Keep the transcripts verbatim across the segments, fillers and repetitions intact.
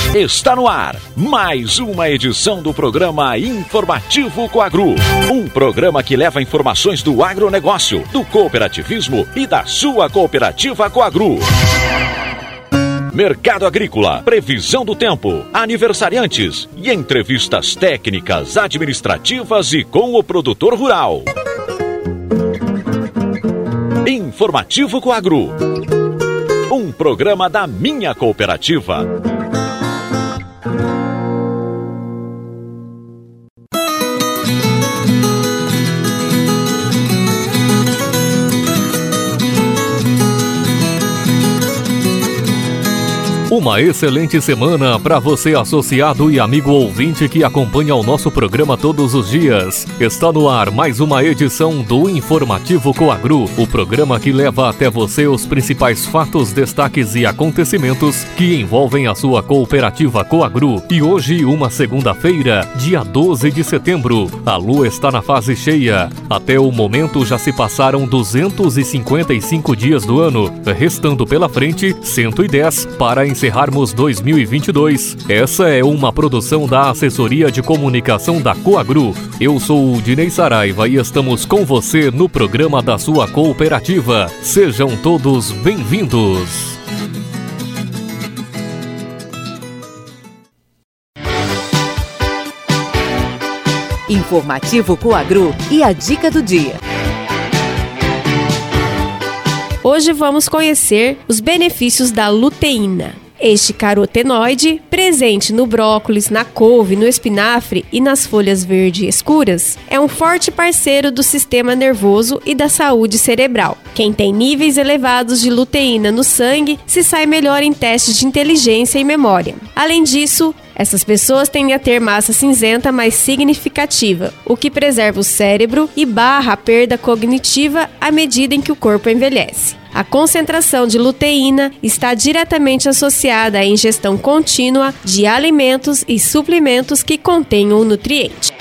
Está no ar mais uma edição do programa Informativo Coagru. Um programa que leva informações do agronegócio, do cooperativismo e da sua cooperativa Coagru. Mercado agrícola, previsão do tempo, aniversariantes e entrevistas técnicas, administrativas e com o produtor rural. Informativo Coagru. Um programa da minha cooperativa. Uma excelente semana para você, associado e amigo ouvinte que acompanha o nosso programa todos os dias. Está no ar mais uma edição do Informativo Coagru, o programa que leva até você os principais fatos, destaques e acontecimentos que envolvem a sua cooperativa Coagru. E hoje, uma segunda-feira, dia doze de setembro, a lua está na fase cheia. Até o momento já se passaram duzentos e cinquenta e cinco dias do ano, restando pela frente cento e dez para encerrar Encerrarmos dois mil e vinte e dois. Essa é uma produção da Assessoria de Comunicação da Coagru. Eu sou o Dinei Saraiva e estamos com você no programa da sua cooperativa. Sejam todos bem-vindos. Informativo Coagru e a dica do dia. Hoje vamos conhecer os benefícios da luteína. Este carotenoide, presente no brócolis, na couve, no espinafre e nas folhas verdes escuras, é um forte parceiro do sistema nervoso e da saúde cerebral. Quem tem níveis elevados de luteína no sangue se sai melhor em testes de inteligência e memória. Além disso, essas pessoas tendem a ter massa cinzenta mais significativa, o que preserva o cérebro e barra a perda cognitiva à medida em que o corpo envelhece. A concentração de luteína está diretamente associada à ingestão contínua de alimentos e suplementos que contenham o nutriente.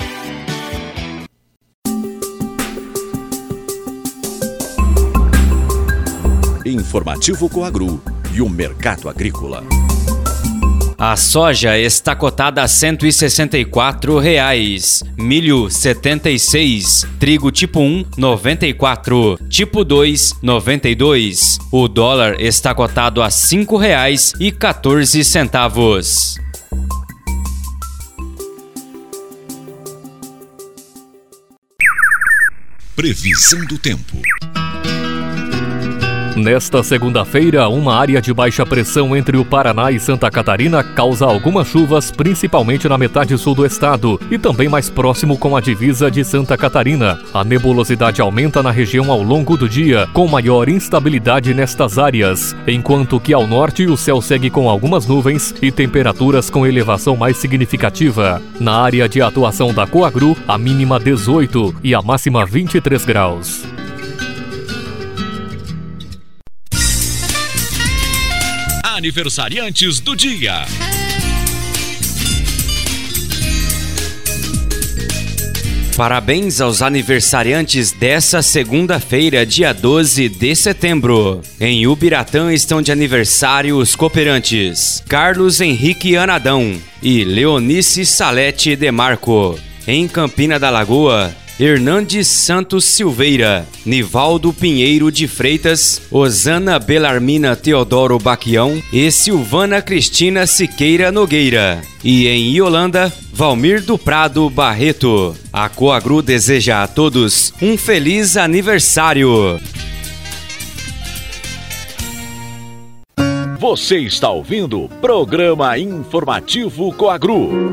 Informativo Coagru e o mercado agrícola. A soja está cotada a cento e sessenta e quatro reais, milho setenta e seis, trigo tipo um noventa e quatro, tipo dois noventa e dois. O dólar está cotado a cinco reais e quatorze centavos. Previsão do tempo. Nesta segunda-feira, uma área de baixa pressão entre o Paraná e Santa Catarina causa algumas chuvas, principalmente na metade sul do estado e também mais próximo com a divisa de Santa Catarina. A nebulosidade aumenta na região ao longo do dia, com maior instabilidade nestas áreas, enquanto que ao norte o céu segue com algumas nuvens e temperaturas com elevação mais significativa. Na área de atuação da Coagru, a mínima dezoito e a máxima vinte e três graus. Aniversariantes do dia. Parabéns aos aniversariantes dessa segunda-feira, dia doze de setembro. Em Ubiratã estão de aniversário os cooperantes Carlos Henrique Anadão e Leonice Salete Demarco. Em Campina da Lagoa, Hernandes Santos Silveira, Nivaldo Pinheiro de Freitas, Osana Belarmina Teodoro Baquião e Silvana Cristina Siqueira Nogueira. E em Iolanda, Valmir do Prado Barreto. A Coagru deseja a todos um feliz aniversário. Você está ouvindo o programa Informativo Coagru.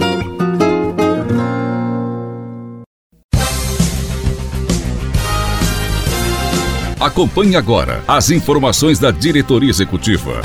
Acompanhe agora as informações da diretoria executiva.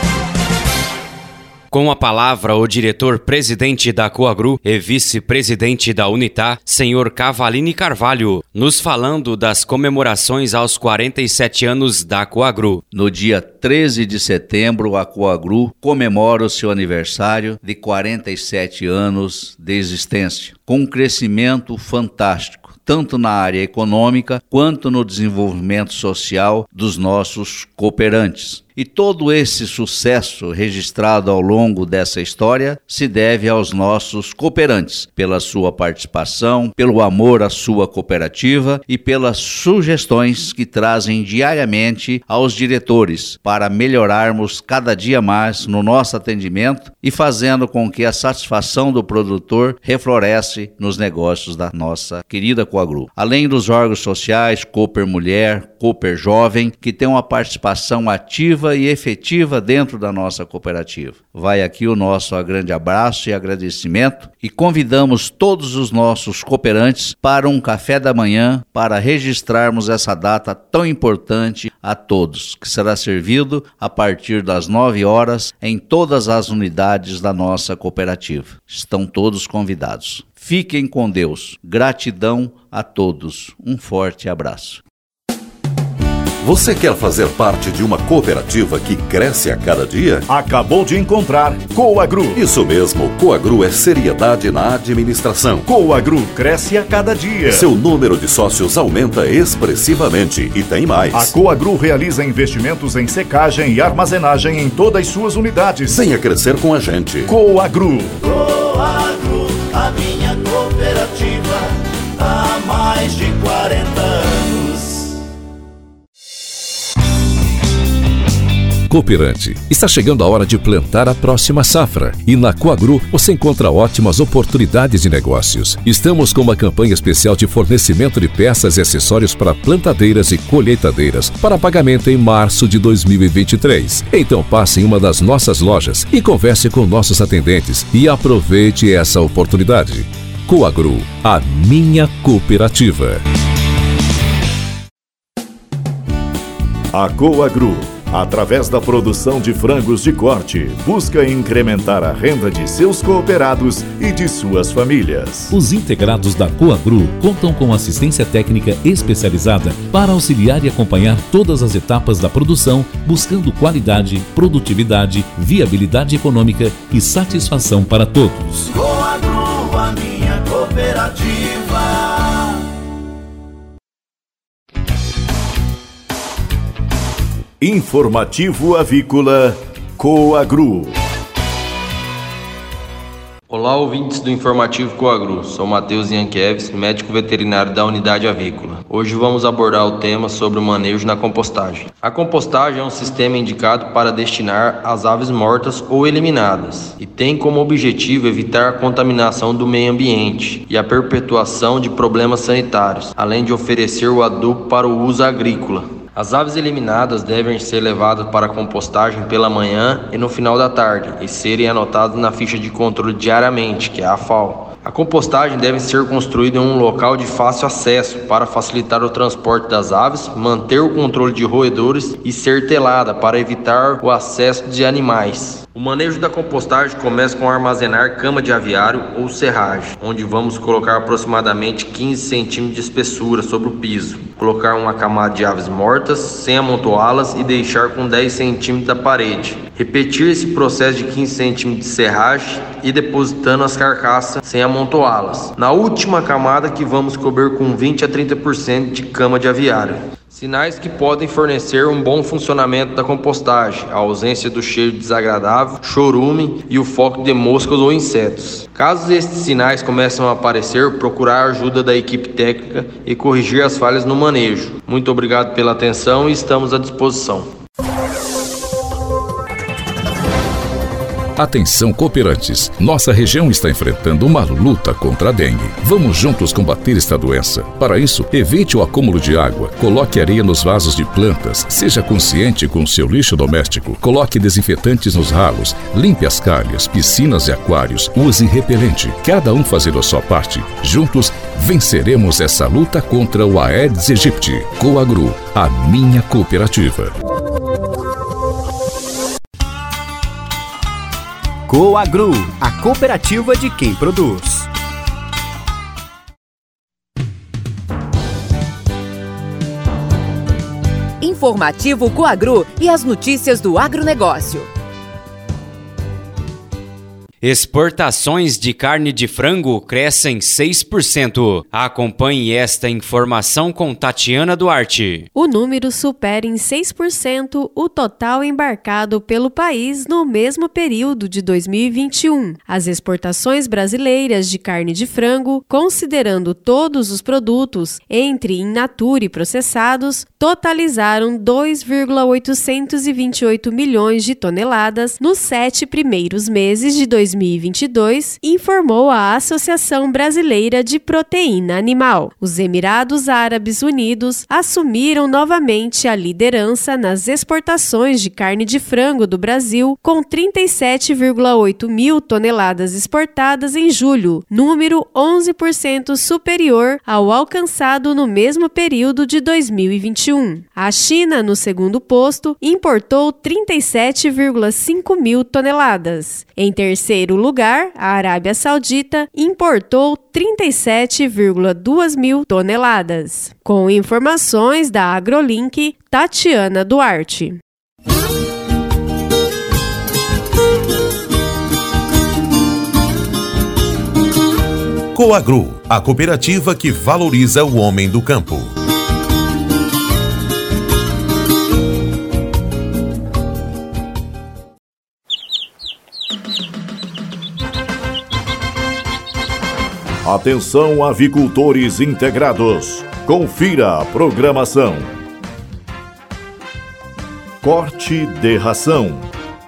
Com a palavra, o diretor-presidente da Coagru e vice-presidente da Unitá, senhor Cavalini Carvalho, nos falando das comemorações aos quarenta e sete anos da Coagru. No dia treze de setembro, a Coagru comemora o seu aniversário de quarenta e sete anos de existência, com um crescimento fantástico, tanto na área econômica quanto no desenvolvimento social dos nossos cooperantes. E todo esse sucesso registrado ao longo dessa história se deve aos nossos cooperantes, pela sua participação, pelo amor à sua cooperativa e pelas sugestões que trazem diariamente aos diretores para melhorarmos cada dia mais no nosso atendimento e fazendo com que a satisfação do produtor refloresce nos negócios da nossa querida Coagru. Além dos órgãos sociais, Cooper Mulher, Cooper Jovem, que tem uma participação ativa e efetiva dentro da nossa cooperativa. Vai aqui o nosso grande abraço e agradecimento e convidamos todos os nossos cooperantes para um café da manhã para registrarmos essa data tão importante a todos, que será servido a partir das nove horas em todas as unidades da nossa cooperativa. Estão todos convidados. Fiquem com Deus. Gratidão a todos. Um forte abraço. Você quer fazer parte de uma cooperativa que cresce a cada dia? Acabou de encontrar Coagru. Isso mesmo, Coagru é seriedade na administração. Coagru cresce a cada dia. Seu número de sócios aumenta expressivamente e tem mais. A Coagru realiza investimentos em secagem e armazenagem em todas as suas unidades. Venha crescer com a gente. Coagru. Coagru, a minha cooperativa, há mais de quarenta anos. Cooperante, está chegando a hora de plantar a próxima safra e na Coagru você encontra ótimas oportunidades de negócios. Estamos com uma campanha especial de fornecimento de peças e acessórios para plantadeiras e colheitadeiras para pagamento em março de dois mil e vinte e três. Então passe em uma das nossas lojas e converse com nossos atendentes e aproveite essa oportunidade. Coagru, a minha cooperativa. A Coagru, através da produção de frangos de corte, busca incrementar a renda de seus cooperados e de suas famílias. Os integrados da Coagru contam com assistência técnica especializada para auxiliar e acompanhar todas as etapas da produção, buscando qualidade, produtividade, viabilidade econômica e satisfação para todos. Coagru, a minha cooperativa. Informativo Avícola Coagru. Olá, ouvintes do Informativo Coagru. Sou Matheus Yankeves, médico veterinário da unidade avícola. Hoje vamos abordar o tema sobre o manejo na compostagem. A compostagem é um sistema indicado para destinar as aves mortas ou eliminadas e tem como objetivo evitar a contaminação do meio ambiente e a perpetuação de problemas sanitários, além de oferecer o adubo para o uso agrícola. As aves eliminadas devem ser levadas para a compostagem pela manhã e no final da tarde e serem anotadas na ficha de controle diariamente, que é a F A O. A compostagem deve ser construída em um local de fácil acesso para facilitar o transporte das aves, manter o controle de roedores e ser telada para evitar o acesso de animais. O manejo da compostagem começa com armazenar cama de aviário ou serragem, onde vamos colocar aproximadamente quinze centímetros de espessura sobre o piso. Colocar uma camada de aves mortas, sem amontoá-las e deixar com dez centímetros da parede. Repetir esse processo de quinze centímetros de serragem e depositando as carcaças sem amontoá-las. Na última camada que vamos cobrir com vinte a trinta por cento de cama de aviário. Sinais que podem fornecer um bom funcionamento da compostagem: a ausência do cheiro desagradável, chorume e o foco de moscas ou insetos. Caso estes sinais comecem a aparecer, procurar a ajuda da equipe técnica e corrigir as falhas no manejo. Muito obrigado pela atenção e estamos à disposição. Atenção, cooperantes! Nossa região está enfrentando uma luta contra a dengue. Vamos juntos combater esta doença. Para isso, evite o acúmulo de água, coloque areia nos vasos de plantas, seja consciente com o seu lixo doméstico, coloque desinfetantes nos ralos, limpe as calhas, piscinas e aquários, use repelente. Cada um fazendo a sua parte. Juntos, venceremos essa luta contra o Aedes aegypti. Coagru, a minha cooperativa. Coagru, a cooperativa de quem produz. Informativo Coagru e as notícias do agronegócio. Exportações de carne de frango crescem seis por cento. Acompanhe esta informação com Tatiana Duarte. O número supera em seis por cento o total embarcado pelo país no mesmo período de dois mil e vinte e um. As exportações brasileiras de carne de frango, considerando todos os produtos, entre in natura e processados, totalizaram dois vírgula oitocentos e vinte e oito milhões de toneladas nos sete primeiros meses de dois mil e vinte e dois, informou a Associação Brasileira de Proteína Animal. Os Emirados Árabes Unidos assumiram novamente a liderança nas exportações de carne de frango do Brasil, com trinta e sete vírgula oito mil toneladas exportadas em julho, número onze por cento superior ao alcançado no mesmo período de dois mil e vinte e um. A China, no segundo posto, importou trinta e sete vírgula cinco mil toneladas. Em terceiro lugar, a Arábia Saudita importou trinta e sete vírgula dois mil toneladas. Com informações da AgroLink, Tatiana Duarte. Coagru, a cooperativa que valoriza o homem do campo. Atenção, avicultores integrados. Confira a programação. Corte de ração.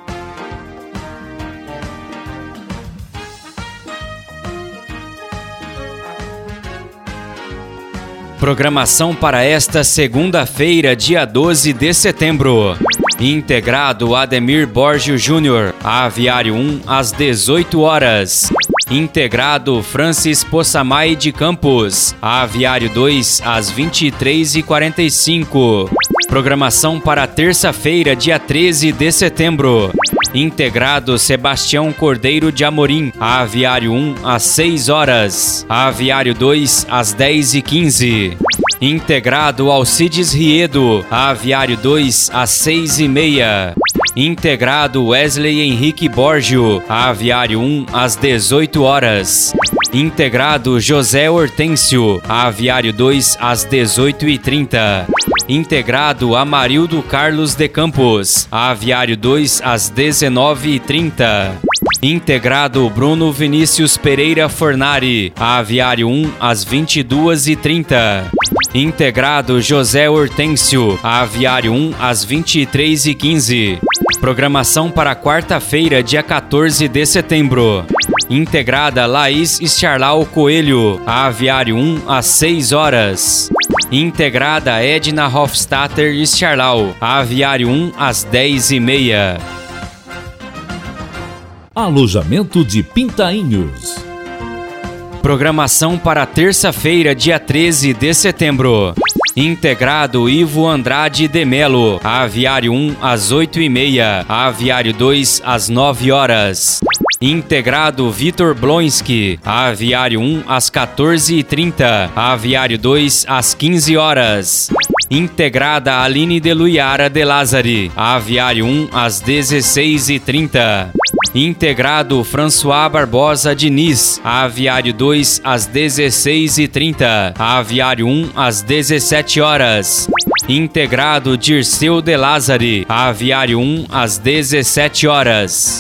Programação para esta segunda-feira, dia doze de setembro. Integrado Ademir Borgio Júnior, Aviário um, às dezoito horas. Integrado Francis Possamay de Campos, Aviário dois, às vinte e três e quarenta e cinco. Programação para terça-feira, dia treze de setembro. Integrado Sebastião Cordeiro de Amorim, Aviário um, às seis horas. Aviário dois, às dez e quinze. Integrado Alcides Riedo, Aviário dois, às seis e meia. Integrado Wesley Henrique Borgio, Aviário um, às dezoito horas. Integrado José Hortêncio, Aviário dois, às dezoito e trinta. Integrado Amarildo Carlos de Campos, Aviário dois, às dezenove e trinta. Integrado Bruno Vinícius Pereira Fornari, Aviário um, às vinte e duas e trinta. Integrado José Hortêncio, Aviário um, às vinte e três e quinze. Programação para quarta-feira, dia quatorze de setembro. Integrada Laís Scharlau Coelho, Aviário um, às seis horas. Integrada Edna Hofstadter Scharlau, Aviário um, às dez e meia. Alojamento de Pintainhos. Programação para terça-feira, dia treze de setembro. Integrado Ivo Andrade de Melo, Aviário um, às oito e meia. Aviário dois, às nove horas. Integrado Vitor Blonski, Aviário um, às quatorze e trinta. Aviário dois, às quinze horas. Integrada Aline de Luiara de Lázari, Aviário um, às dezesseis e trinta. Integrado François Barbosa Diniz, Aviário dois, às dezesseis e trinta. Aviário um, às dezessete horas. Integrado Dirceu de Lázari, Aviário um, às dezessete horas.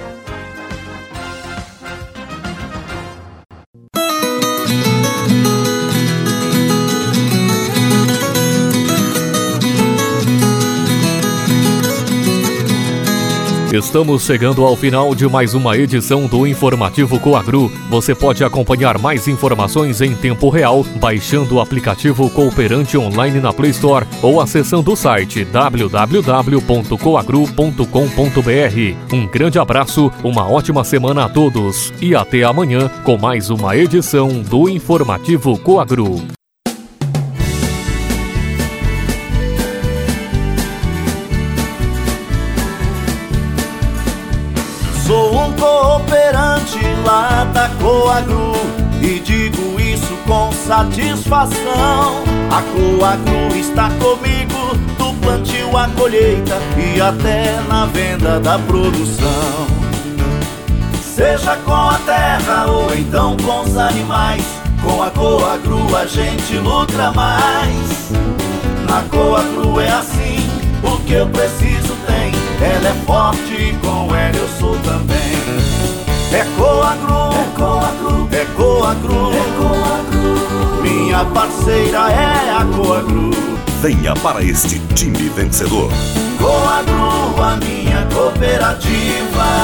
Estamos chegando ao final de mais uma edição do Informativo Coagru. Você pode acompanhar mais informações em tempo real baixando o aplicativo Cooperante Online na Play Store ou acessando o site w w w ponto coagru ponto com ponto b r. Um grande abraço, uma ótima semana a todos e até amanhã com mais uma edição do Informativo Coagru. Sou um cooperante lá da Coagru e digo isso com satisfação. A Coagru está comigo do plantio à colheita e até na venda da produção. seja com a terra ou então com os animais. Com a Coagru a gente luta mais. Na Coagru é assim, o que eu preciso tem. Ela é forte e com ela eu sou também. É Coagru, é Coagru, é Coagru, é Coagru. Minha parceira é a Coagru. Venha para este time vencedor. Coagru, a minha cooperativa.